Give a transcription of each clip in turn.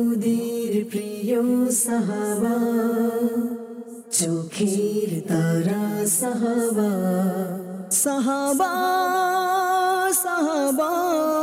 মোদের প্রিয় সাহাবা, চোখের তারা সাহাবা, সাহাবা সাহাবা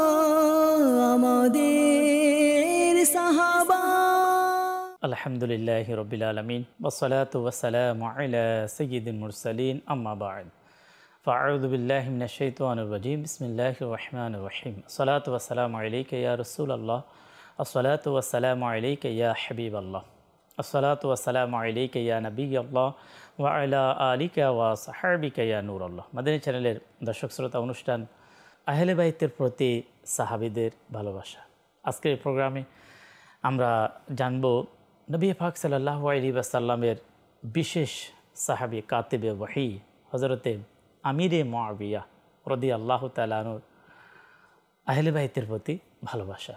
আমাদের সাহাবা। আলহামদুলিল্লাহি রাব্বিল আলামিন ওয়াসসালাতু ওয়াসসালামু আলা সাইয়্যিদিল মুরসালিন আম্মা বা'দ। ফাআউযু বিল্লাহি মিনাশ শাইতানির রাজীম। বিসমিল্লাহির রহমানির রহিম। আসসালাতু ওয়াসসালামু আলাইকা ইয়া রাসূলুল্লাহ, আসসালাতু ওয়াসসালামু আলাইকা ইয়া হাবিবাল্লাহ, আসসালাতু ওয়াসসালামু আলাইকা ইয়া নাবিয়াল্লাহ ওয়া আলা আলিকা ওয়া সাহবিকা ইয়া নূরাল্লাহ। মাদানী চ্যানেলের দর্শক শ্রোতা, অনুষ্ঠান আহলে বাইতের প্রতি সাহাবীদের ভালোবাসা। আজকের এই প্রোগ্রামে আমরা জানব নবী পাক সাল্লাল্লাহু আলাইহি ওয়াসাল্লামের বিশেষ সাহাবী কাতিবে ওয়াহি হযরতে আমিরে মুআবিয়া রাদিয়াল্লাহু তাআলা আনহুর আহলে বাইতের প্রতি ভালোবাসা।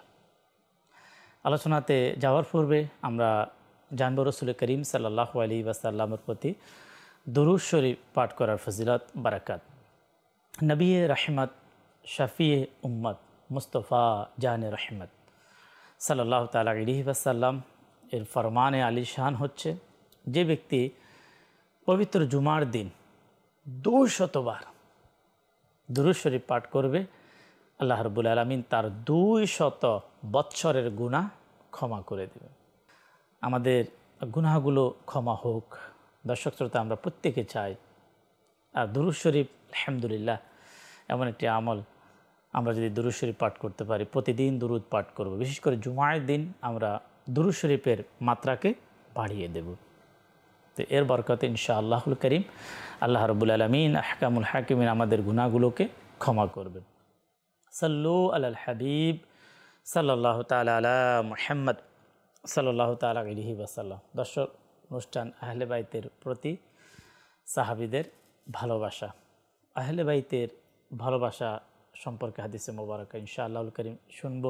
আলোচনাতে যাওয়ার পূর্বে আমরা জানব রাসূল করিম সাল্লাল্লাহু আলাইহি ওয়াসাল্লামের প্রতি দুরূদ শরীফ পাঠ করার ফজিলত বারাকাত। নবী রহমত, শফিয়ে উম্মত, মুস্তফা জানে রহমত সাল্লাল্লাহু তাআলা আলাইহি ওয়াসাল্লাম এর ফরমানে আলিশান হচ্ছে, যে ব্যক্তি পবিত্র জুমার দিন 200 বার দুরূদ শরীফ পাঠ করবে, আল্লাহ রাব্বুল আলামিন তার 200 বৎসরের গুনাহ ক্ষমা করে দেবেন। আমাদের গুনাহগুলো ক্ষমা হোক। দর্শক শ্রোতা, আমরা প্রত্যেকে চাই। আর দুরূদ শরীফ আলহামদুলিল্লাহ এমন একটি আমল, আমরা যদি দুরূদ শরীফ পাঠ করতে পারি, প্রতিদিন দুরূদ পাঠ করব, বিশেষ করে জুমার দিন আমরা দুরূদ শরীফের মাত্রাকে বাড়িয়ে দেব। তো এর বরকতে ইনশাআল্লাহুল করিম আল্লাহ রাব্বুল আলামিন আহকামুল হাকিমিন আমাদের গুনাহগুলোকে ক্ষমা করবেন। সাল্লু আলাল হাবিব সাল্লাল্লাহু তাআলা আলা মুহাম্মদ সাল্লাল্লাহু তাআলা আলাইহি ওয়াসাল্লাম। দর্শক, অনুষ্ঠান আহলে বাইতের প্রতি সাহাবীদের ভালোবাসা। আহলে বাইতের ভালোবাসা সম্পর্কে হাদিসে মোবারকা ইনশাআল্লাহুল করিম শুনব,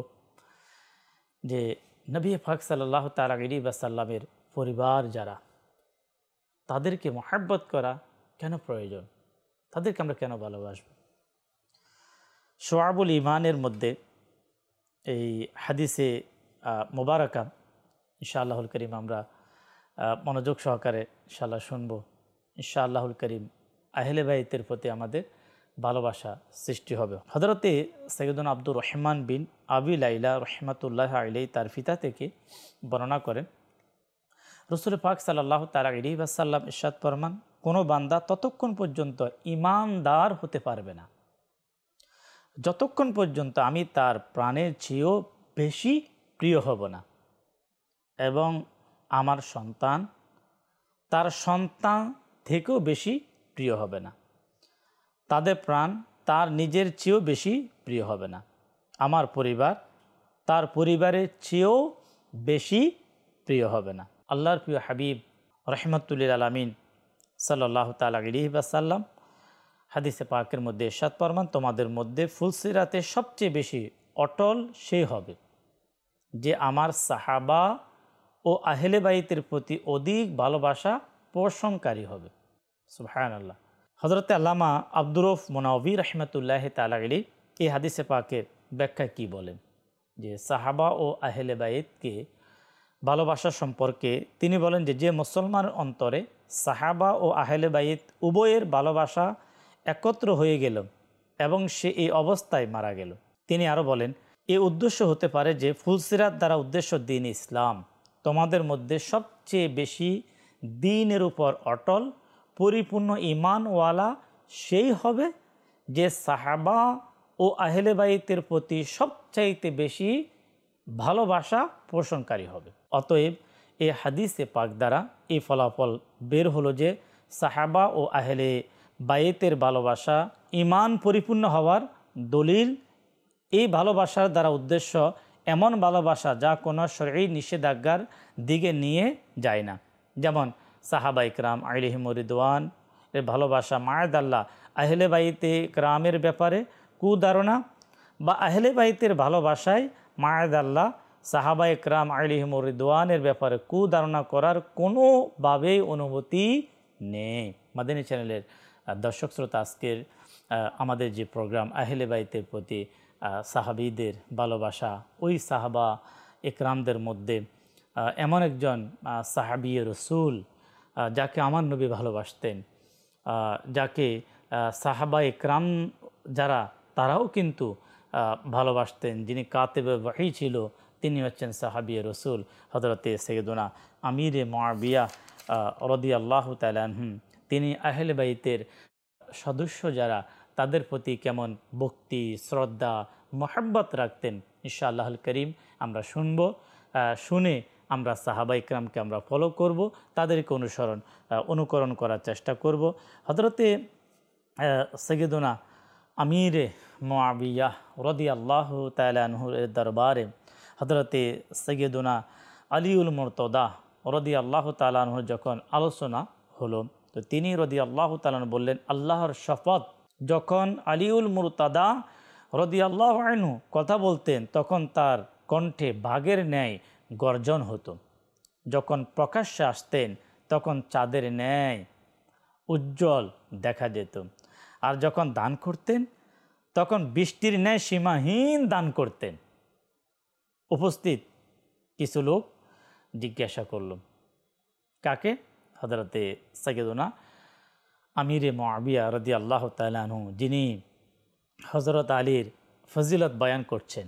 যে নবী পাক সাল্লাল্লাহু তাআলা আলাইহি ওয়াসাল্লামের পরিবার যারা, তাদেরকে মহব্বত করা কেন প্রয়োজন, তাদেরকে আমরা কেন ভালোবাসব। শুআবুল ঈমানের মধ্যে এই হাদিসে মোবারকা ইনশাআল্লাহুল করিম আমরা মনোযোগ সহকারে ইনশাআল্লাহ শুনব। ইনশাআল্লাহুল করিম আহলে বাইতের প্রতি আমাদের ভালোবাসা সৃষ্টি হবে। হযরতে সাইয়্যিদুনা আব্দুর রহমান বিন আবি লাইলা রাহমাতুল্লাহি আলাইহি তার পিতা থেকে বর্ণনা করেন, রাসূল পাক সাল্লাল্লাহু তাআলা আলাইহি ওয়াসাল্লাম ইরশাদ ফরমান, কোনো বান্দা ততক্ষণ পর্যন্ত ঈমানদার হতে পারবে না যতক্ষণ পর্যন্ত আমি তার প্রাণের চেয়েও বেশি প্রিয় হব না, এবং আমার সন্তান তার সন্তান থেকেও বেশি প্রিয় হবে না, তাদের প্রাণ তার নিজের চেয়েও বেশি প্রিয় হবে না, আমার পরিবার তার পরিবারের চেয়েও বেশি প্রিয় হবে না। আল্লাহর প্রিয় হাবিব রহমতুল্লিল আলামিন সাল্লাল্লাহু তাআলা আলাইহি ওয়াসাল্লাম হাদিসে পাকের মধ্যে ইরশাদ ফরমান, তোমাদের মধ্যে ফুলসিরাতে সবচেয়ে বেশি অটল সে হবে যে আমার সাহাবা ও আহলে বাইতের প্রতি অধিক ভালোবাসা পোষণকারী হবে। সুবহানাল্লাহ। হযরতে আল্লামা আব্দুর রউফ মুনাওয়ি রাহমাতুল্লাহি তাআলা আলাইহি এই হাদিসে পাকের ব্যাখ্যা কি বলেন, যে সাহাবা ও আহলে বাইতকে ভালোবাসা সম্পর্কে তিনি বলেন যে মুসলমানের অন্তরে সাহাবা ও আহলে বাইত উভয়ের ভালোবাসা একত্র হয়ে গেল এবং সে এই অবস্থায় মারা গেল। তিনি আরও বলেন, এই উদ্দেশ্য হতে পারে যে ফুলসিরাত দ্বারা উদ্দেশ্য দ্বীন ইসলাম, তোমাদের মধ্যে সবচেয়ে বেশি দ্বীনের উপর অটল পরিপূর্ণ ঈমানওয়ালা সেই হবে যে সাহাবা ও আহলে বাইতের প্রতি সবচাইতে বেশি ভালোবাসা পোষণকারী হবে। অতএব এই হাদিসে পাক দ্বারা এই ফলাফল বের হলো যে সাহাবা ও আহলে বাইতের ভালোবাসা ঈমান পরিপূর্ণ হওয়ার দলিল। এই ভালোবাসার দ্বারা উদ্দেশ্য এমন ভালোবাসা যা কোনো শরঈ নিষেধাজ্ঞার দিকে নিয়ে যায় না, যেমন সাহাবা ইকরাম আলাইহিমুর রিদওয়ান এর ভালোবাসা মা'আদাল্লাহ আহলে বাইতে ইকরামের ব্যাপারে কুধারণা, বা আহলে বাইতের ভালোবাসায় মা'আদাল্লাহ সাহাবা ইকরাম আলাইহিমুর রিদওয়ানের ব্যাপারে কুধারণা করার কোনোভাবেই অনুমতি নেই। মাদানী চ্যানেলের দর্শক শ্রোতা, আজকের আমাদের যে প্রোগ্রাম আহলে বাইতের প্রতি সাহাবীদের ভালোবাসা, ওই সাহাবা একরামদের মধ্যে এমন একজন সাহাবী রসুল যাকে আমার নবী ভালোবাসতেন, যাকে সাহাবা একরাম যারা তারাও কিন্তু ভালোবাসতেন, যিনি কাতেবে ওয়াহি ছিল, তিনি হচ্ছেন সাহাবী রসুল হযরতে সাইয়্যিদুনা আমিরে মুআবিয়া রাদিয়াল্লাহু তাআলা আনহু। তিনি আহলে বাইতের সদস্য যারা, তাদের প্রতি কেমন ভক্তি, শ্রদ্ধা, মহব্বত রাখতেন ইনশাআল্লাহুল করিম আমরা শুনব। শুনে আমরা সাহাবা ইকরামকে আমরা ফলো করব, তাদেরকে অনুকরণ করার চেষ্টা করব। হযরতে সাইয়্যিদুনা আমিরে মুআবিয়া রাদিয়াল্লাহু তাআলা আনহুর দরবারে হযরতে সাইয়্যিদুনা আলীউল মুরতদা রাদিয়াল্লাহু তাআলা আনহুর যখন আলোচনা হলো, তো তিনি রাদিয়াল্লাহু তাআলা আনহু বললেন, আল্লাহর শপথ, যখন আলীউল মুরতদা রাদিয়াল্লাহু আনহু কথা বলতেন তখন তার কণ্ঠে বাঘের ন্যায় গর্জন হতো, যখন প্রকাশ্যে আসতেন তখন চাঁদের ন্যায় উজ্জ্বল দেখা যেত, আর যখন দান করতেন তখন বৃষ্টির ন্যায় সীমাহীন দান করতেন। উপস্থিত কিছু লোক জিজ্ঞাসা করল, কাকে? হযরতে সাইয়্যিদুনা আমিরে মুআবিয়া রাদিয়াল্লাহু তাআলা আনহু, যিনি হযরত আলীর ফজিলত বয়ান করছেন,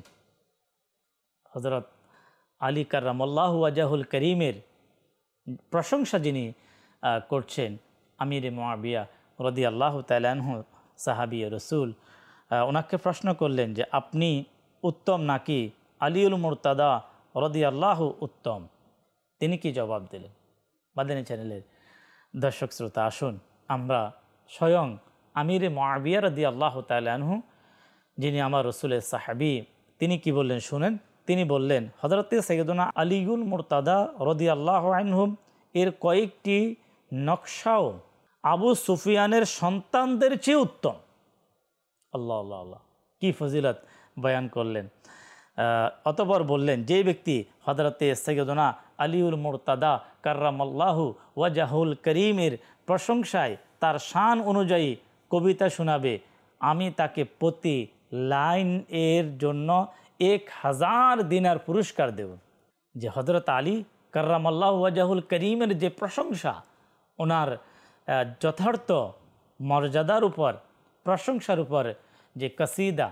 হযরত আলী কাররামাল্লাহু ওয়াজহুল করিমের প্রশংসা যিনি করছেন, আমিরে মুআবিয়া রাদিয়াল্লাহু তাআলা আনহু সাহাবী রসুল, ওনাকে প্রশ্ন করলেন যে আপনি উত্তম নাকি আলীউল মুরতদা রাদিয়াল্লাহু উত্তম? তিনি কি জবাব দিলেন? মাদানী চ্যানেলের দর্শক শ্রোতা, আসুন আমরা স্বয়ং আমিরে মুআবিয়া রাদিয়াল্লাহু তাআলা আনহু, যিনি আমার রসুলের সাহাবী, তিনি কি বললেন শুনেন। তিনি বললেন, হযরতে সাইয়্যিদুনা আলীউল মুরতদা রাদিয়াল্লাহু আনহু এর কয়েকটি নকশাও আবু সুফিয়ানের সন্তানদের চেয়ে উত্তম। আল্লাহ আল্লাহ আল্লাহ, কি ফজিলত বয়ান করলেন। অতঃপর বললেন, যে ব্যক্তি হযরতে সাইয়্যিদুনা আলীউল মুরতদা কাররামাল্লাহু ওয়াজহুল করিমের প্রশংসায় তার শান অনুযায়ী কবিতা শোনাবে, আমি তাকে প্রতি লাইন এর জন্য 1000 দিনার পুরস্কার দেব। যে হযরত আলী কাররামাল্লাহু ওয়াজহুল করিমের যে প্রশংসা, ওনার যথার্থ মর্যাদার উপর, প্রশংসার উপর যে কসিদা,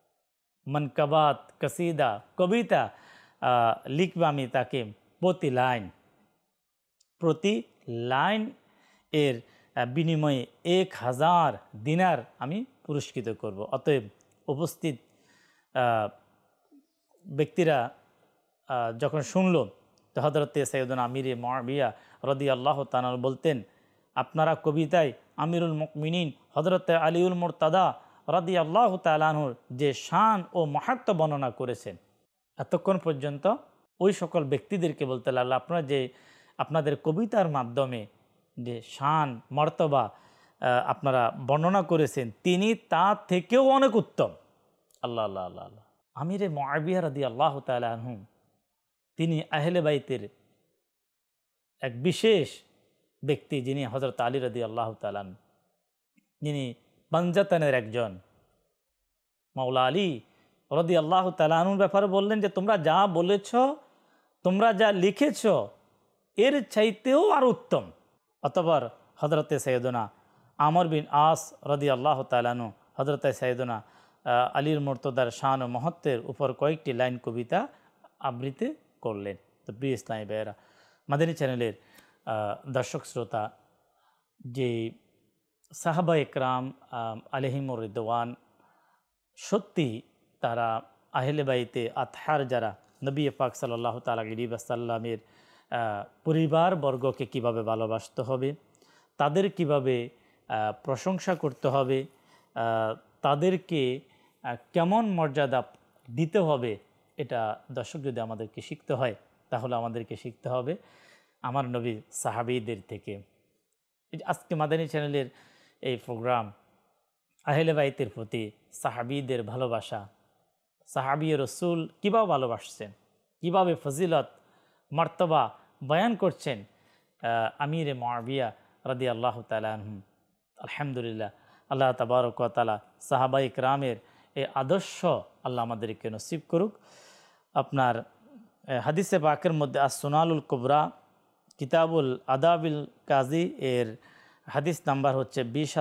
মনকবাত, কসিদা, কবিতা লিখবে, আমি তাকে প্রতি লাইন এর বিনিময়ে 1000 দিনার আমি পুরস্কৃত করব। অতএব উপস্থিত ব্যক্তিরা যখন শুনল, তো হযরতে সাইয়্যিদুনা আমিরে মুআবিয়া রাদিয়াল্লাহু তাআলা বলতেন, আপনারা কবিতায় আমিরুল মুমিনিন হযরতে আলীউল মুরতদা রাদিয়াল্লাহু তাআলা আনহুর যে শান ও মাহাত্ম্য বর্ণনা করেছেন, এতক্ষণ পর্যন্ত ওই সকল ব্যক্তিদেরকে বলতে লাগলো, আপনারা যে আপনাদের কবিতার মাধ্যমে যে শান মর্তবা আপনারা বর্ণনা করেছেন, তিনি তা থেকেও অনেক উত্তম। আল্লাহ আল্লাহ আল্লাহ আল্লাহ। আমিরে মুআবিয়া রাদিয়াল্লাহু তাআলা আনহু, তিনি আহলে বাইতের এক বিশেষ ব্যক্তি, যিনি হযরত আলী রাদিয়াল্লাহু তাআলা আনহু, যিনি পাঞ্জাতানের একজন। মাওলা আলী রাদিয়াল্লাহু তাআলা আনহুর ব্যাপারে বললেন যে তোমরা যা বলেছ, তোমরা যা লিখেছ, এর চাইতেও আর উত্তম। অতঃপর হযরতে সাইয়্যিদুনা আমর বিন আস রাদিয়াল্লাহু তাআলা আনহু হযরতে সাইয়্যিদুনা আলীর মুরতদার শান ও মহত্বের উপর কয়েকটি লাইন কবিতা আবৃত্তি করলেন। তো প্রিয় ইসলামী ভাইয়েরা, মাদানী চ্যানেলের দর্শক শ্রোতা, যে সাহাবা একরাম আলাইহিমুর রিদওয়ান, সত্যি তারা আহলে বাইতে আতহার যারা, নবী পাক সাল্লাল্লাহু তাআলা আলাইহি ওয়াসাল্লামের পরিবারবর্গকে কিভাবে ভালোবাসতে হবে, তাদের কিভাবে প্রশংসা করতে হবে, তাদেরকে কেমন মর্যাদা দিতে হবে, এটা দর্শক যদি আমাদেরকে শিখতে হয়, তাহলে আমাদেরকে শিখতে হবে আমার নবী সাহাবীদের থেকে। আজকে মাদানী চ্যানেলের এই প্রোগ্রাম আহলে বাইতের প্রতি সাহাবীদের ভালোবাসা, সাহাবী রসুল কীভাবে ভালোবাসছেন, কীভাবে ফজিলত মর্তবা বয়ান করছেন আমিরে মুআবিয়া রাদিয়াল্লাহু তাআলা আনহু। আলহামদুলিল্লাহ, আল্লাহ তাবারক ওয়া তাআলা সাহাবা ইকরামের এই আদর্শ আল্লাহ আমাদেরকে নসিব করুক। আপনার হাদিসে পাকের মধ্যে সুনানুল কুবরা কিতাবুল আদাবিল কাজী এর হাদিস নাম্বার হচ্ছে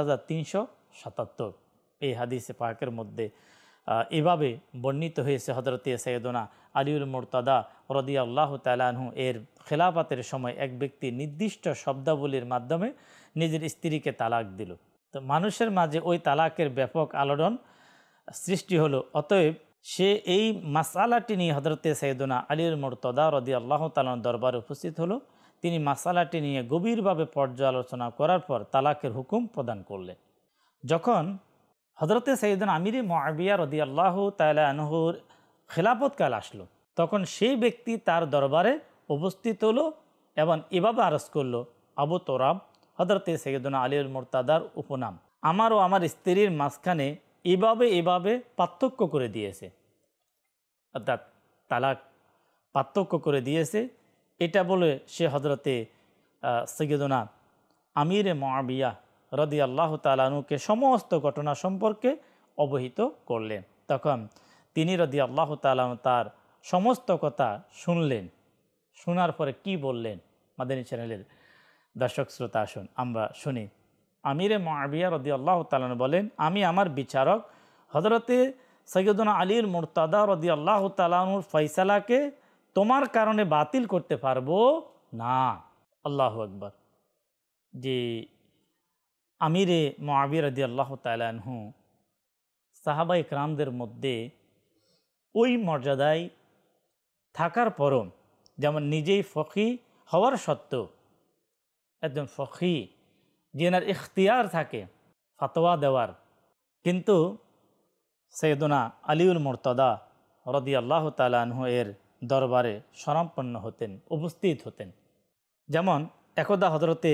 20,377। এই হাদিসে পাকের মধ্যে এভাবে বর্ণিত হয়েছে হযরতে সৈয়দনা আলীউল মুরতাদা রাদিয়াল্লাহু তাআলা আনহু এর খেলাফতের সময় এক ব্যক্তি নির্দিষ্ট শব্দাবলীর মাধ্যমে নিজের স্ত্রীকে তালাক দিল। তো মানুষের মাঝে ওই তালাকের ব্যাপক আলোড়ন সৃষ্টি হলো। অতএব সে এই মাসালাটি নিয়ে হযরতে সৈয়দনা আলীউল মুরতাদা রাদিয়াল্লাহু তাআলা দরবারে উপস্থিত হলো। তিনি মাসালাটি নিয়ে গভীরভাবে পর্যালোচনা করার পর তালাকের হুকুম প্রদান করলেন। যখন হযরতে সৈয়দনা আমিরে মুআবিয়া রাদিয়াল্লাহু তাআলা আনহুর খেলাফতকাল আসলো, তখন সেই ব্যক্তি তার দরবারে উপস্থিত হলো এবং এভাবে আরজ করলো, আবু তোরাব, হযরতে সৈয়দনা আলীউল মুরতাদার উপনাম, আমার ও আমার স্ত্রীর মাঝখানে এভাবে পার্থক্য করে দিয়েছে, অর্থাৎ তালাক পার্থক্য করে দিয়েছে। এটা বলে সে হযরতে সৈয়দনা আমিরে মুআবিয়া রাদিয়াল্লাহু তাআলা আনহুকে সমস্ত ঘটনা সম্পর্কে অবহিত করলেন। তখন তিনি রাদিয়াল্লাহু তাআলা তার সমস্ত কথা শুনলেন। শোনার পরে কি বললেন, মাদানী চ্যানেলের দর্শক শ্রোতা আসুন আমরা শুনি। আমিরে মুআবিয়া রাদিয়াল্লাহু তাআলা বলেন, আমি আমার বিচারক হযরতে সৈয়দনা আলীর মুরতাদা রাদিয়াল্লাহু তাআলা আনহুর ফয়সালাকে তোমার কারণে বাতিল করতে পারবো না। আল্লাহু আকবার। যে আমিরে মুআবিয়া রাদিয়াল্লাহু তাআলা আনহু সাহাবায়ে কেরামদের মধ্যে ওই মর্যাদায় থাকার পরও, যেমন নিজেই ফকি হওয়ার সত্ত্বেও একজন ফকি যেনার ইখতিয়ার থাকে ফতোয়া দেওয়ার, কিন্তু সৈয়দনা আলীউল মুরতাদা রাদিয়াল্লাহু তাআলা আনহু এর দরবারে শরণাপন্ন হতেন, উপস্থিত হতেন। যেমন একদা হযরতে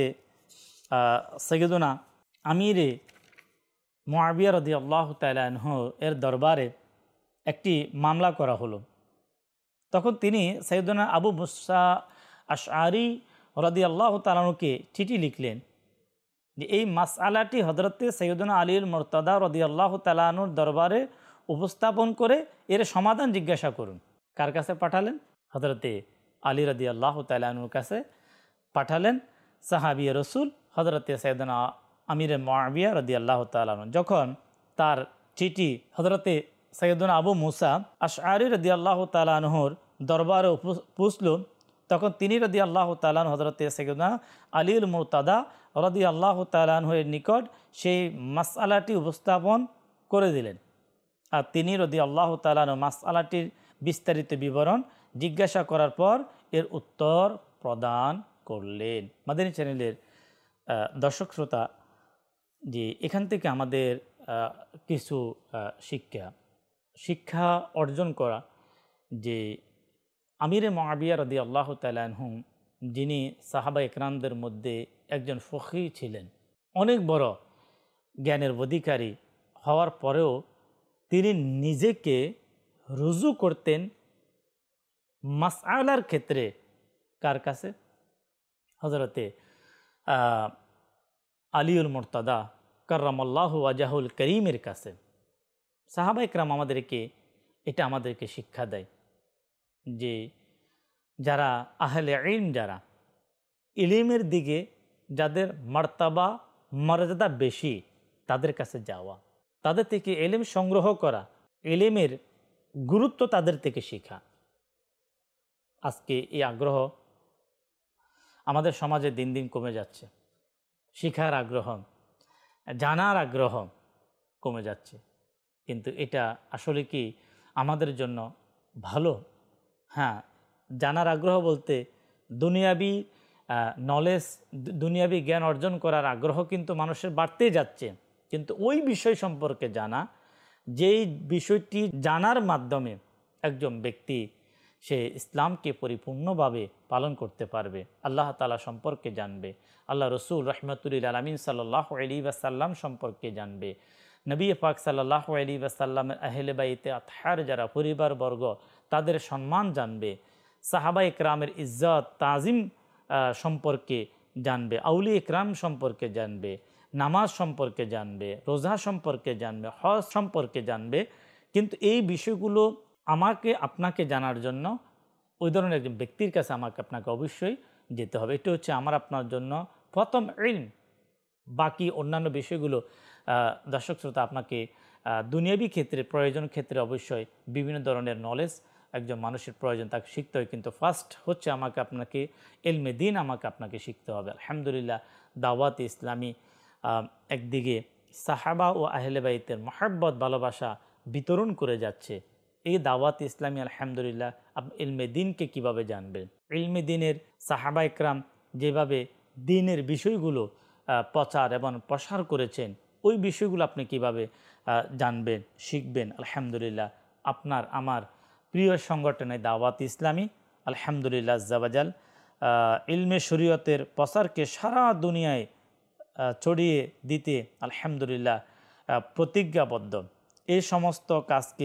সৈয়দনা আমিরে মুআবিয়া রাদিয়াল্লাহু তাআলা আনহু এর দরবারে একটি মামলা করা হলো। তখন তিনি সৈয়দনা আবু মুসা আশআরি রাদিয়াল্লাহু তাআলা আনহুকে চিঠি লিখলেন যে এই মাসআলাটি হযরতে সৈয়দনা আলীউল মুরতাদা রাদিয়াল্লাহু তাআলা আনহুর দরবারে উপস্থাপন করে এর সমাধান জিজ্ঞাসা করুন। কার কাছে পাঠালেন? হযরতে আলী রাদিয়াল্লাহু তাআলা আনহুর কাছে পাঠালেন সাহাবী রাসূল হযরতে সৈয়দনা আমিরে মুআবিয়া রাদিয়াল্লাহু তাআলা আনহু। যখন তার চিঠি হযরতে সৈয়দনা আবু মুসা আশআরি রাদিয়াল্লাহু তাআলা আনহুর দরবারে পৌঁছল, তখন তিনি রাদিয়াল্লাহু তাআলা আনহু হযরতে সৈয়দনা আলীউল মুরতাদা রাদিয়াল্লাহু তাআলা আনহুর নিকট সেই মাসআলাটি উপস্থাপন করে দিলেন। আর তিনি রাদিয়াল্লাহু তাআলা আনহু মাসআলাটির বিস্তারিত বিবরণ জিজ্ঞাসা করার পর এর উত্তর প্রদান করলেন। মাদানী চ্যানেলের দর্শক শ্রোতা, যে এখান থেকে আমাদের কিছু শিক্ষা অর্জন করা, যে আমিরে মুআবিয়া রাদিয়াল্লাহু তাআলা আনহু যিনি সাহাবায়ে কেরামদের মধ্যে একজন ফকি ছিলেন, অনেক বড় জ্ঞানের অধিকারী হওয়ার পরেও তিনি নিজেকে রুজু করতেন মাসআলার ক্ষেত্রে কার কাছে? হযরতে আলীউল মুরতাদা কাররামাল্লাহু ওয়াজহুল করিমের কাছে। সাহাবায়ে কেরাম আমাদেরকে শিক্ষা দেয় যে যারা আহলে ইলম, যারা ইলমের দিকে যাদের মারতাবা মর্যাদা বেশি, তাদের কাছে যাওয়া, তাদের থেকে ইলম সংগ্রহ করা, ইলমের গুরুত্ব তাদের থেকে শেখা। আজকে এই আগ্রহ আমাদের সমাজে দিন দিন কমে যাচ্ছে। শিখার আগ্রহ, জানার আগ্রহ কমে যাচ্ছে। কিন্তু এটা আসলে কি আমাদের জন্য ভালো? হ্যাঁ, জানার আগ্রহ বলতে দুনিয়াবি নলেজ, দুনিয়াবি জ্ঞান অর্জন করার আগ্রহ কিন্তু মানুষের বাড়তেই যাচ্ছে। কিন্তু ওই বিষয় সম্পর্কে জানা, যেই বিষয়টি জানার মাধ্যমে একজন ব্যক্তি সে ইসলামকে পরিপূর্ণভাবে পালন করতে পারবে, আল্লাহ তাআলা সম্পর্কে জানবে, আল্লাহ রসুল রাহমাতুল লিল আলামিন সাল্লাল্লাহু আলাইহি ওয়াসাল্লাম সম্পর্কে জানবে, নবী পাক সাল্লাল্লাহু আলাইহি ওয়াসাল্লামের আহলে বাইতে আতহার যারা পরিবারবর্গ তাদের সম্মান জানবে, সাহাবায়ে কেরামের ইজ্জত তাজিম সম্পর্কে জানবে, আউলিয়া ইকরাম সম্পর্কে জানবে, নামাজ সম্পর্কে জানবে, রোজা সম্পর্কে জানবে, হজ সম্পর্কে জানবে। কিন্তু এই বিষয়গুলো আমাকে আপনাকে জানার জন্য ওই ধরনের একজন ব্যক্তির কাছে আপনাকে অবশ্যই যেতে হবে। এটা হচ্ছে আমার আপনার জন্য প্রথম ইলম। বাকি অন্যান্য বিষয়গুলো দর্শক শ্রোতা আপনাকে দুনিয়াবী ক্ষেত্রে প্রয়োজন ক্ষেত্রে অবশ্যই বিভিন্ন ধরনের নলেজ একজন মানুষের প্রয়োজন, তাকে শিখতে হয়, কিন্তু ফার্স্ট হচ্ছে আপনাকে ইলমে দ্বীন আপনাকে শিখতে হবে। আলহামদুলিল্লাহ দাওয়াত ইসলামী একদিকে সাহাবা ও আহলে বাইতের মহব্বত ভালোবাসা বিতরণ করে যাচ্ছে। এই দাওয়াত ইসলামী আলহামদুলিল্লাহ আপনি ইলমে দ্বীনকে কীভাবে জানবেন, ইলমে দ্বীনের সাহাবা ইকরাম যেভাবে দ্বীনের বিষয়গুলো প্রচার এবং প্রসার করেছেন, ওই বিষয়গুলো আপনি কিভাবে জানবেন, শিখবেন। আলহামদুলিল্লাহ আপনার আমার প্রিয় সংগঠনে দাওয়াত ইসলামী আলহামদুলিল্লাহ আজ্জাওয়াজাল ইলমে শরীয়তের প্রসারকে সারা দুনিয়ায় ছড়িয়ে দিতে আলহামদুলিল্লাহ প্রতিজ্ঞাবদ্ধ। এই সমস্ত কাজকে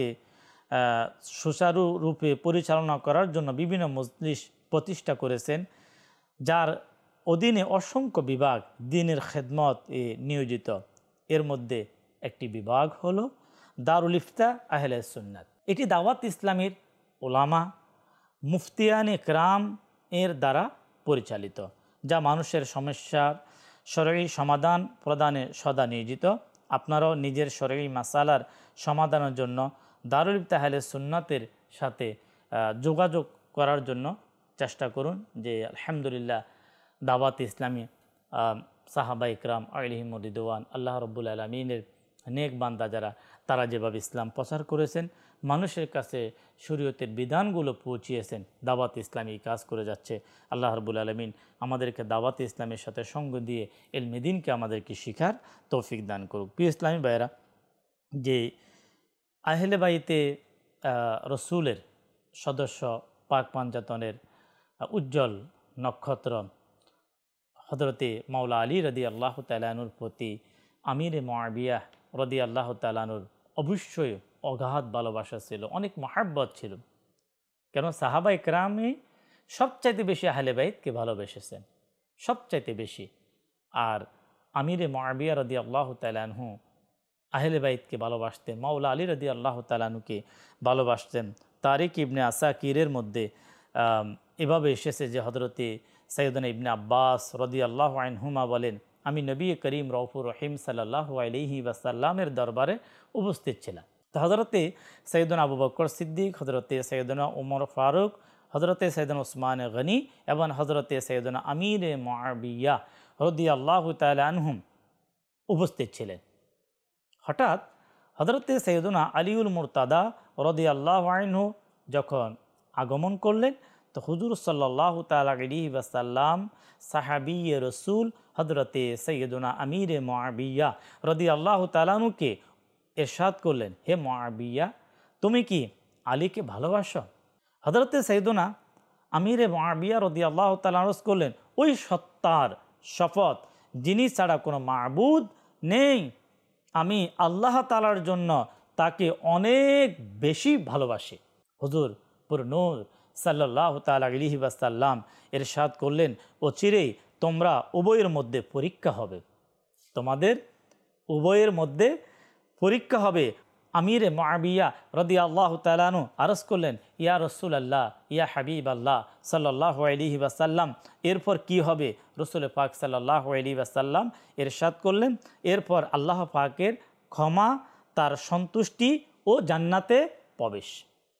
সুচারুরূপে পরিচালনা করার জন্য বিভিন্ন মজলিস প্রতিষ্ঠা করেছেন, যার অধীনে অসংখ্য বিভাগ দ্বীনের খেদমত নিয়োজিত। এর মধ্যে একটি বিভাগ হলো দারুল ইফতা আহলে সুন্নাত। এটি দাওয়াত ইসলামীর ওলামা মুফতিয়ান ইকরাম এর দ্বারা পরিচালিত, যা মানুষের সমস্যার শরঈ সমাধান প্রদানে সদা নিয়োজিত। আপনারাও নিজের শরঈ মাসালার সমাধানের জন্য দারুল ইফতা আহলে সুন্নাতের সাথে যোগাযোগ করার জন্য চেষ্টা করুন। যে আলহামদুলিল্লাহ দাওয়াত ইসলামী সাহাবা ইকরাম আলাইহিম রিদওয়ান আল্লাহ রব্বুল আলমিনের নেক বান্দা যারা, তারা যেভাবে ইসলাম প্রচার করেছেন, মানুষের কাছে শরীয়তের বিধানগুলো পৌঁছিয়েছেন, দাওয়াত ইসলামী কাজ করে যাচ্ছে। আল্লাহ রব্বুল আলমিন আমাদেরকে দাওয়াত ইসলামের সাথে সঙ্গ দিয়ে ইলমে দ্বীনকে আমাদেরকে শিখার তৌফিক দান করুক। প্রিয় ইসলামী ভাইয়েরা, যে আহলে বাইতে রসুলের সদস্য পাক পাঞ্জাতনের উজ্জ্বল নক্ষত্র হযরতে মাওলা আলী রাদিয়াল্লাহু তাআলা আনহুর প্রতি আমিরে মুআবিয়া রাদিয়াল্লাহু তাআলা আনহুর অবশ্যই অগাধ ভালোবাসা ছিল, অনেক মহাব্বত ছিল। কেন সাহাবা ইকরামে সবচাইতে বেশি আহলে বাইতকে ভালোবেসেছেন, সবচাইতে বেশি। আর আমিরে মুআবিয়া রাদিয়াল্লাহু তাআলা আনহু আহলে বাইতকে ভালোবাসতেন, মাওলা আলী রাদিয়াল্লাহু তাআলা আনহুকে ভালোবাসতেন। তারিক ইবনে আসাকিরের মধ্যে এভাবে এসেছে যে হযরতে সৈয়দনা ইবনে আব্বাস রাদিয়াল্লাহু আনহুমা বলেন, আমি নবী করিম রউফুর রহিম সাল্লাল্লাহু আলাইহি ওয়াসাল্লামের দরবারে উপস্থিত ছিলাম। তো হযরতে সৈয়দনা আবু বকর সিদ্দিক, হযরতে সৈয়দনা উমর ফারুক, হযরতে সৈয়দনা উসমান গনি এবং হযরতে সৈয়দনা আমিরে মুআবিয়া রাদিয়াল্লাহু তাআলা আনহুম উপস্থিত ছিলেন। হঠাৎ হযরতে সৈয়দনা আলিউল মুরতাদা রাদিয়াল্লাহু আনহু যখন আগমন করলেন, তো হুজুর সাল্লাল্লাহু তাআলা আলাইহি ওয়াসাল্লাম সাহাবী রাসূল হযরতে সৈয়দনা আমিরে মুআবিয়া রাদিয়াল্লাহু তাআলা আনহুকে ইরশাদ করলেন, হে মুআবিয়া, তুমি কি আলীকে ভালোবাসো? হযরতে সৈয়দনা আমিরে মুআবিয়া রাদিয়াল্লাহু তাআলা আরজ করলেন, ওই সত্তার শপথ যিনি ছাড়া কোনো মাবুদ নেই, আমি আল্লাহ তাআলার জন্য তাকে অনেক বেশি ভালোবাসি। হুজুর পুর নূর সাল্লাল্লাহু তাআলা আলাইহি ওয়াসাল্লাম ইরশাদ করলেন, অচিরেই তোমরা উভয়ের মধ্যে পরীক্ষা হবে, তোমাদের উভয়ের মধ্যে পরীক্ষা হবে। আমিরে মুআবিয়া রাদিয়াল্লাহু তাআলা আনহু আরজ করলেন, ইয়া রাসূলুল্লাহ, ইয়া হাবিবাল্লাহ সাল্লাল্লাহু আলাইহি ওয়াসাল্লাম, এরপর কি হবে? রাসূল পাক সাল্লাল্লাহু আলাইহি ওয়াসাল্লাম ইরশাদ করলেন, এরপর আল্লাহ পাকের ক্ষমা, তার সন্তুষ্টি ও জান্নাতে প্রবেশ।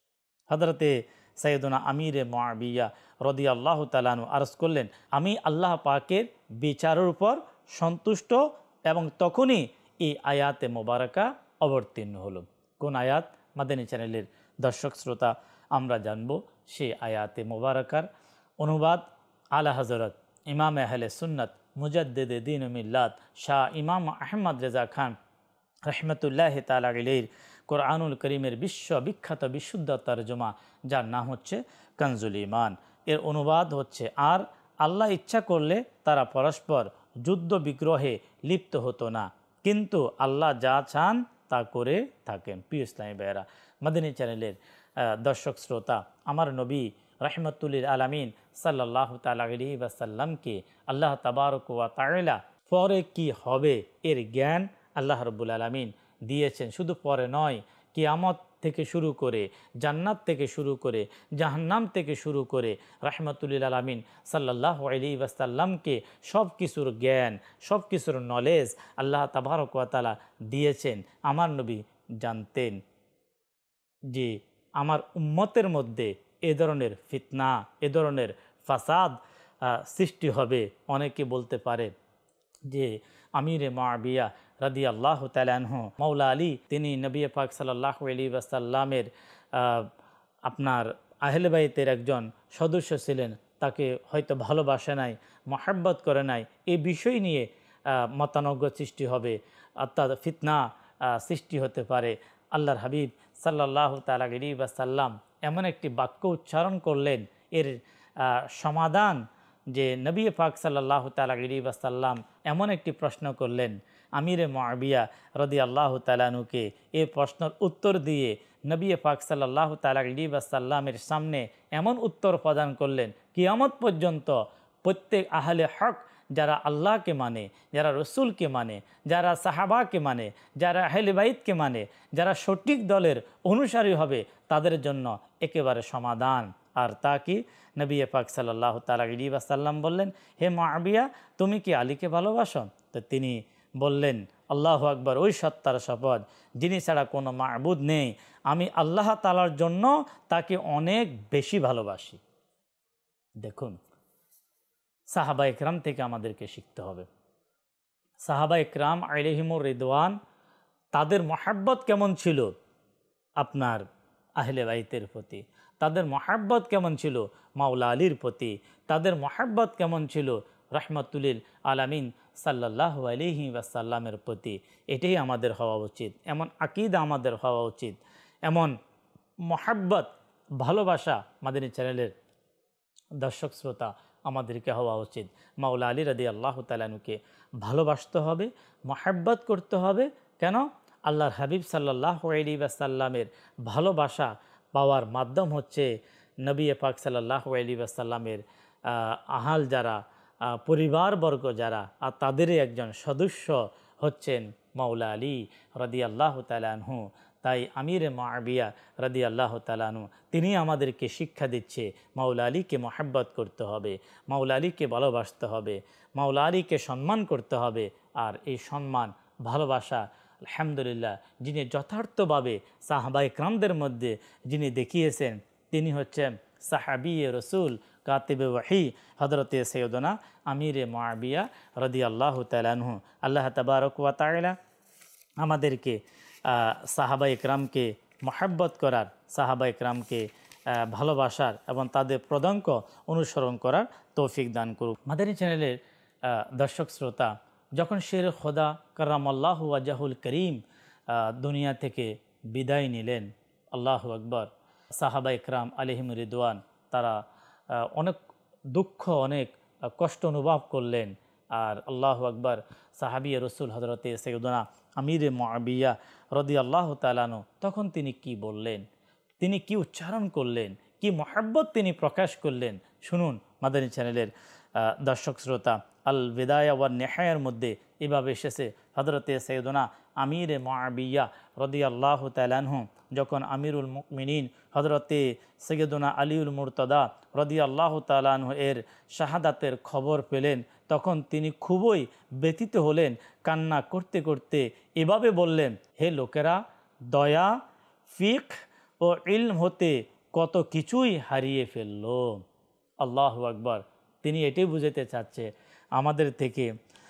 হযরতে সৈয়দনা আমিরে মুআবিয়া রাদিয়াল্লাহু তাআলা আনহু আরজ করলেন, আমি আল্লাহ পাকের বিচারের উপর সন্তুষ্ট, এবং তখনই এই আয়াতে মোবারকা অবতীর্ণ হলো। কোন আয়াত? মাদানী চ্যানেলের দর্শক শ্রোতা, আমরা জানব সেই আয়াতে মোবারকার অনুবাদ আলা হযরত ইমাম আহলে সুন্নাত মুজাদ্দিদে দ্বীন ও মিল্লাত শাহ ইমাম আহমদ রেজা খান রহমতুল্লাহি তাআলা আলাইহির কোরআনুল করিমের বিশ্ববিখ্যাত বিশুদ্ধ তরজমা, যার নাম হচ্ছে কানজুল ঈমান। এর অনুবাদ হচ্ছে, আর আল্লাহ ইচ্ছা করলে তারা পরস্পর যুদ্ধ বিগ্রহে লিপ্ত হতো না, কিন্তু আল্লাহ যা চান তা করে থাকেন। প্রিয় ইসলামী ভাইয়েরা, মাদানী চ্যানেলের দর্শক শ্রোতা, আমার নবী রাহমাতুল আলামিন সাল্লাল্লাহু তাআলা আলাইহি ওয়াসাল্লামকে আল্লাহ তাবারক ওয়া তাআলা পরে কি হবে এর জ্ঞান আল্লাহ রাব্বুল আলামিন দিয়েছেন। শুধু পরে নয়, কিয়ামত থেকে শুরু করে, জান্নাত থেকে শুরু করে, জাহান্নাম থেকে শুরু করে রাহমাতুল আলামিন সাল্লাল্লাহু আলাইহি ওয়াসাল্লামকে সব কিছুর জ্ঞান, সব কিছুর নলেজ আল্লাহ তাবারক ওয়া তাআলা দিয়েছেন। আমার নবী জানতেন যে আমার উম্মতের মধ্যে এ ধরনের ফিতনা, এ ধরনের ফাসাদ সৃষ্টি হবে। অনেকে বলতে পারে যে আমিরে মুআবিয়া রাদিয়াল্লাহু তাআলা আনহু, মাওলা আলী, তিনি নবী পাক সাল্লাল্লাহু আলাইহি ওয়াসাল্লামের আপনার আহলে বাইতের একজন সদস্য ছিলেন, তাকে হয়তো ভালোবাসে নাই, মহব্বত করে নাই, এই বিষয় নিয়ে মতানৈক্য সৃষ্টি হবে, অর্থাৎ ফিতনা সৃষ্টি হতে পারে। আল্লাহর হাবিব সাল্লাল্লাহু তাআলা আলাইহি ওয়াসাল্লাম এমন একটি বাক্য উচ্চারণ করলেন, এর সমাধান যে নবী পাক সাল্লাল্লাহু তাআলা আলাইহি ওয়াসাল্লাম এমন একটি প্রশ্ন করলেন, আমিরে মুআবিয়া রাদিয়াল্লাহু তাআলা আনহুকে এই প্রশ্নের উত্তর দিয়ে নবী পাক সাল্লাল্লাহু তাআলা আলাইহি ওয়াসাল্লামের সামনে এমন উত্তর প্রদান করলেন, কিয়ামত পর্যন্ত প্রত্যেক আহলে হক যারা আল্লাহকে মানে, যারা রসুলকে মানে, যারা সাহাবাকে মানে, যারা আহলে বাইতকে মানে, যারা সঠিক দলের অনুসারী হবে, তাদের জন্য একেবারে সমাধান। আর তা কি? নবী পাক সাল্লাল্লাহু তাআলা আলাইহি ওয়াসাল্লাম বললেন, হে মুআবিয়া, তুমি কি আলীকে ভালোবাসো? তো তিনি বললেন, আল্লাহু আকবার, ওই সত্তার শপথ যিনি ছাড়া কোনো মাবুদ নেই, আমি আল্লাহ তাআলার জন্য তাকে অনেক বেশি ভালোবাসি। দেখুন, সাহাবা একরাম থেকে আমাদেরকে শিখতে হবে। সাহাবা একরাম আলাইহিমুর রিদওয়ান, তাদের মহাব্বত কেমন ছিল আপনার আহলে বাইতের প্রতি, তাদের মহাব্বত কেমন ছিল মাওলা আলীর প্রতি, তাদের মহাব্বত কেমন ছিল রাহমাতুল আলামিন সাল্লাল্লাহু আলাইহি ওয়াসাল্লামের প্রতি। এটাই আমাদের হওয়া উচিত, এমন আকীদা আমাদের হওয়া উচিত, এমন মহাব্বত, ভালোবাসা মাদানী চ্যানেলের দর্শক শ্রোতা আমাদেরকে হওয়া উচিত। মাওলা আলী রাদিয়াল্লাহু তাআলা আনহুকে ভালোবাসতে হবে, মহাব্বত করতে হবে। কেন? আল্লাহর হাবিব সাল্লাল্লাহু আলাইহি ওয়াসাল্লামের ভালোবাসা পাওয়ার মাধ্যম হচ্ছে নবী পাক সাল্লাল্লাহু আলাইহি ওয়াসাল্লামের আহাল যারা, পরিবারবর্গ যারা, আর তাদেরই একজন সদস্য হচ্ছেন মাওলা আলী রাদিয়াল্লাহু তাআলা আনহু। তাই আমিরে মুআবিয়া রাদিয়াল্লাহু তাআলা আনহু তিনি আমাদেরকে শিক্ষা দিচ্ছে মাওলা আলীকে মহব্বত করতে হবে, মাওলা আলীকে ভালোবাসতে হবে, মাওলা আলীকে সম্মান করতে হবে। আর এই সম্মান, ভালোবাসা আলহামদুলিল্লাহ যিনি যথার্থভাবে সাহাবা ইকরামদের মধ্যে যিনি দেখিয়েছেন, তিনি হচ্ছেন সাহাবী রসুল কাতিবে ওয়াহি হযরতে সাইয়্যিদুনা আমিরে মুআবিয়া রাদিয়াল্লাহু তাআলা আনহু। আল্লাহ তাবারক ওয়া তাআলা আমাদেরকে সাহাবা ইকরামকে মহব্বত করার, সাহাবা ইকরামকে ভালোবাসার এবং তাদের পদাঙ্ক অনুসরণ করার তৌফিক দান করুক। মাদানী চ্যানেলের দর্শক শ্রোতা, যখন শের খোদা কাররামাল্লাহু ওয়াজহুল করিম দুনিয়া থেকে বিদায় নিলেন, আল্লাহু আকবার, সাহাবা ইকরাম আলাইহিম রিদওয়ান তারা অনেক দুঃখ, অনেক কষ্ট অনুভব করলেন। আর আল্লাহু আকবার, সাহাবী রসুল হযরতে সাইয়্যিদুনা আমিরে মুআবিয়া রাদিয়াল্লাহু তাআলা আনহু তখন তিনি কি বললেন, তিনি কি উচ্চারণ করলেন, কি মহব্বত তিনি প্রকাশ করলেন, শুনুন মাদানী চ্যানেলের দর্শক শ্রোতা। আল বিদায়া ওয়ান নিহায়ার মধ্যে এভাবে এসেছে, হযরতে সাইয়্যিদুনা আমিরে মুআবিয়া রাদিয়াল্লাহু তাআলা আনহু যখন আমিরুল মুমিনিন হযরতে সাইয়্যিদুনা আলীউল মুরতাদা রাদিয়াল্লাহু তাআলা আনহু এর শাহাদাতের খবর পেলেন, তখন তিনি খুবই ব্যথিত হলেন, কান্না করতে করতে এভাবে বললেন, হে লোকেরা, দয়া, ফিকহ ও ইলম হতে কত কিছুই হারিয়ে ফেলল। আল্লাহু আকবার। তিনি এটাই বুঝাতে চাচ্ছে আমাদের থেকে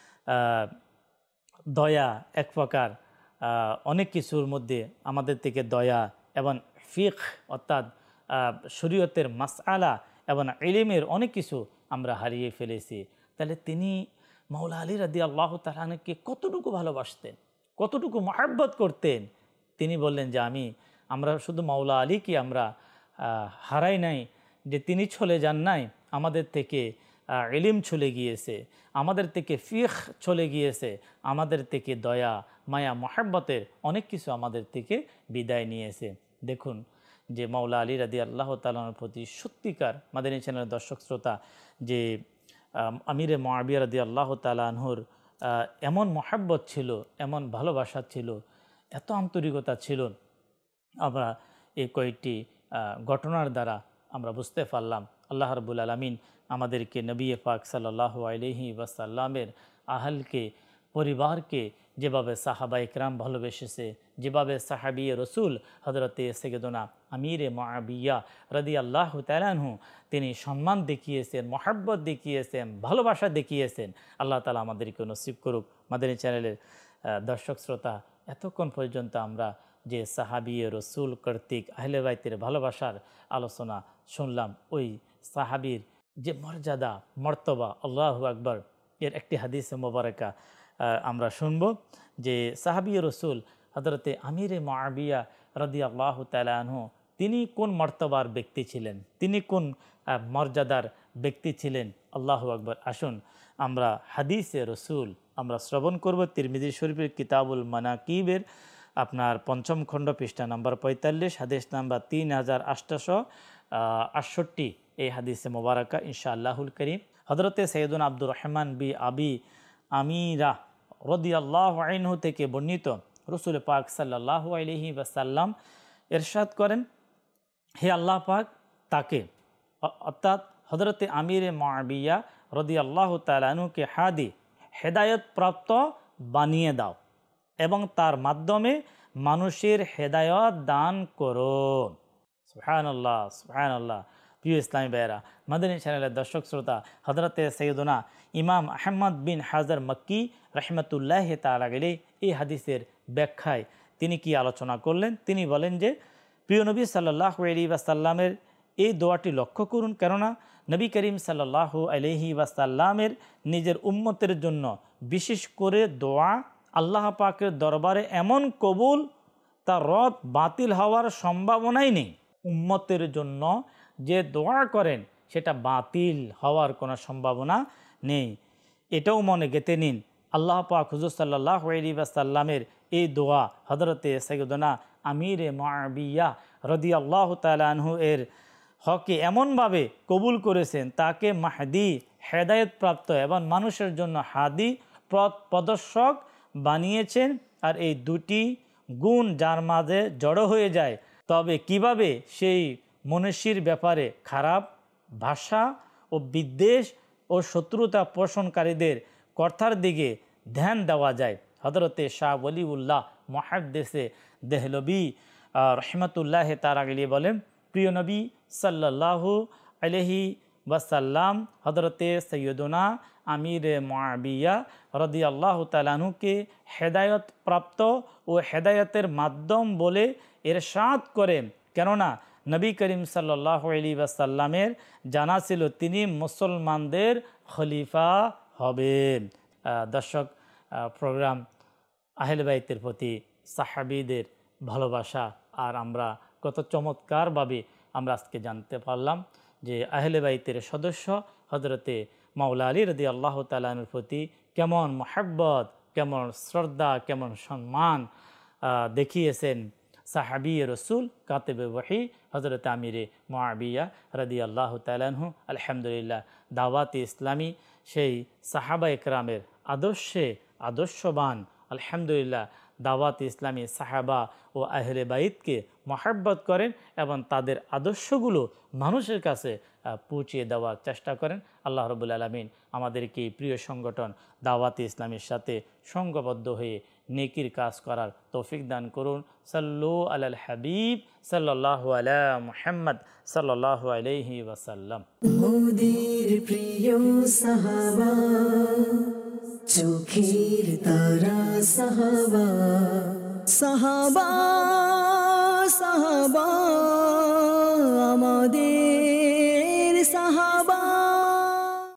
দয়া এক প্রকার, অনেক কিছুর মধ্যে আমাদের থেকে দয়া এবং ফিকহ অর্থাৎ শরীয়তের মাসআলা এবং ইলমের অনেক কিছু আমরা হারিয়ে ফেলেছি। তাহলে তিনি মাওলা আলী রাদিয়াল্লাহু তাআলা আনহুকে কতটুকু ভালোবাসতেন, কতটুকু মহব্বত করতেন। তিনি বললেন যে আমরা শুধু মাওলা আলীকে আমরা হারাই নাই, যে তিনি চলে যান নাই, আমাদের থেকে ইলম চলে গিয়েছে, আমাদের থেকে ফিকহ চলে গিয়েছে, আমাদের থেকে দয়া, মায়া, মহব্বতের অনেক কিছু আমাদের থেকে বিদায় নিয়েছে। দেখুন যে মাওলা আলী রাদিয়াল্লাহু তাআলার প্রতি সত্যিকার মাদানী চ্যানেলের দর্শক শ্রোতা, যে আমিরে মুআবিয়া রাদিয়াল্লাহু তাআলা আনহুর এমন মহব্বত ছিল, এমন ভালোবাসা ছিল, এত আন্তরিকতা ছিল আমরা এই কয়েকটি ঘটনার দ্বারা আমরা বুঝতে পারলাম আল্লাহ রাব্বুল আলামিন আমাদেরকে নবী পাক সাল্লাল্লাহু আলাইহি ওয়াসাল্লামের আহলকে, পরিবারকে যেভাবে সাহাবা ইকরাম ভালোবেসেছে, যেভাবে সাহাবী রসুল হযরতে সাইয়্যিদুনা আমিরে মুআবিয়া রাদিয়াল্লাহু তাআলা আনহু তিনি সম্মান দেখিয়েছেন, মহব্বত দেখিয়েছেন, ভালোবাসা দেখিয়েছেন। আল্লাহ তাআলা আমাদেরকে নসিব করুক। মাদানী চ্যানেলের দর্শক শ্রোতা, এতক্ষণ পর্যন্ত আমরা যে সাহাবী রসুল কর্তৃক আহলে বাইতের ভালোবাসার আলোচনা শুনলাম, ওই সাহাবীর যে মর্যাদা, মর্তবা, আল্লাহু আকবার, এর একটি হাদিসে মোবারকা আমরা শুনব যে সাহাবী রসুল হযরতে আমিরে মুআবিয়া রাদিয়াল্লাহু তাআলা আনহু তিনি কোন মর্তবার ব্যক্তি ছিলেন, তিনি কোন মর্যাদার ব্যক্তি ছিলেন। আল্লাহু আকবার। আসুন আমরা হাদিসে রসুল আমরা শ্রবণ করব। তিরমিজি শরীফের কিতাবুল মানাকিবের আপনার ৫ম খণ্ড পৃষ্ঠা নাম্বার ৪৫, হাদিস নাম্বার ৩,৮৬৮ এই হাদিসে মোবারকা ইনশাআল্লাহুল করিম। হযরতে সাইয়্যিদুনা আব্দুর রহমান বি আবি আমিরা রাদিয়াল্লাহু আনহু থেকে বর্ণিত, রাসূল পাক সাল্লাল্লাহু আলাইহি ওয়াসাল্লাম ইরশাদ করেন, হে আল্লাহ পাক তাকে, অর্থাৎ হযরতে আমিরে মুআবিয়া রাদিয়াল্লাহু তাআলা আনহুকে হেদায়েত প্রাপ্ত বানিয়ে দাও এবং তার মাধ্যমে মানুষের হেদায়েত দান করো। সুবহানাল্লাহ, সুবহানাল্লাহ। প্রিয় ইসলামী ভাইয়েরা, মাদানী চ্যানেলের দর্শক শ্রোতা, হযরতে সাইয়্যিদুনা ইমাম আহমদ বিন হাজার মক্কি রাহমাতুল্লাহি তাআলা আলাইহি এই হাদিসের ব্যাখ্যায় তিনি কি আলোচনা করলেন? তিনি বলেন যে প্রিয় নবী সাল্লাল্লাহু আলাইহি ওয়াসাল্লামের এই দোয়াটি লক্ষ্য করুন, কেননা নবী করিম সাল্লাল্লাহু আলাইহি ওয়াসাল্লামের নিজের উম্মতের জন্য বিশেষ করে দোয়া আল্লাহ পাকের দরবারে এমন কবুল, তা রদ বাতিল হওয়ার সম্ভাবনাই নেই। উম্মতের জন্য যে দোয়া করেন সেটা বাতিল হওয়ার কোনো সম্ভাবনা নেই। এটাও মনে গেঁথে নিন, আল্লাহ পাক হুজুর সাল্লাল্লাহু আলাইহি ওয়াসাল্লামের এই দোয়া হযরতে সাইয়্যিদুনা আমিরে মুআবিয়া রাদিয়াল্লাহু তাআলা আনহু এর হকে এমনভাবে কবুল করেছেন, তাকে মাহদি, হেদায়েত প্রাপ্ত এবং মানুষের জন্য হাদি, পথ প্রদর্শক বানিয়েছেন। আর এই দুটি গুণ যার মাঝে জড়ো হয়ে যায়, তবে কিভাবে সেই মনীষীর ব্যাপারে খারাপ ভাষা ও বিদ্বেষ ও শত্রুতা পোষণকারীদের কথার দিকে ধ্যান দেওয়া যায়। হযরতে শাহ ওলিউল্লাহ মুহাদ্দিসে দেহলভী রহমাতুল্লাহি তাআলা আলাইহি বলেন, প্রিয় নবী সাল্লাল্লাহু আলাইহি ওয়াসাল্লাম হযরতে সাইয়্যিদুনা আমিরে মুআবিয়া রাদিয়াল্লাহু তাআলা আনহুকে হেদায়েত প্রাপ্ত ও হেদায়েতের মাধ্যম বলে ইরশাদ করেন, কেননা নবী করিম সাল্লাল্লাহু আলাইহি ওয়াসাল্লামের জানা ছিল তিনি মুসলমানদের খলিফা হবেন। দর্শক, প্রোগ্রাম আহলে বাইতের প্রতি সাহাবীদের ভালোবাসা, আর আমরা কত চমৎকারভাবে আমরা আজকে জানতে পারলাম যে আহলে বাইতের সদস্য হযরতে মাওলা আলী রাদিয়াল্লাহু তাআলা আনহুর প্রতি কেমন মহব্বত, কেমন শ্রদ্ধা, কেমন সম্মান দেখিয়েছেন সাহাবী রসুল কাতেবে ওয়াহি হযরত আমিরে মুআবিয়া রাদিয়াল্লাহু তাআলা আনহু। আলহামদুলিল্লাহ, দাওয়াতে ইসলামী সেই সাহাবা ইকরামের আদর্শে আদর্শবান, আলহামদুলিল্লাহ দাওয়াত ইসলামী সাহাবা ও আহলে বাইতকে মহব্বত করেন এবং তাদের আদর্শগুলো মানুষের কাছে পৌঁছিয়ে দেওয়ার চেষ্টা করেন। আল্লাহ রাব্বুল আলামিন আমাদেরকে প্রিয় সংগঠন দাওয়াতে ইসলামীর সাথে সঙ্গবদ্ধ হয়ে নেকির কাজ করার তৌফিক দান করুন। সাল্লু আলাল হাবিব সাল্লাল্লাহু আলা মুহাম্মদ সাল্লাল্লাহু আলাইহি ওয়াসাল্লাম। মোদের প্রিয় সাহাবা, চোখের তারা সাহাবা, সাহাবা সাহাবা।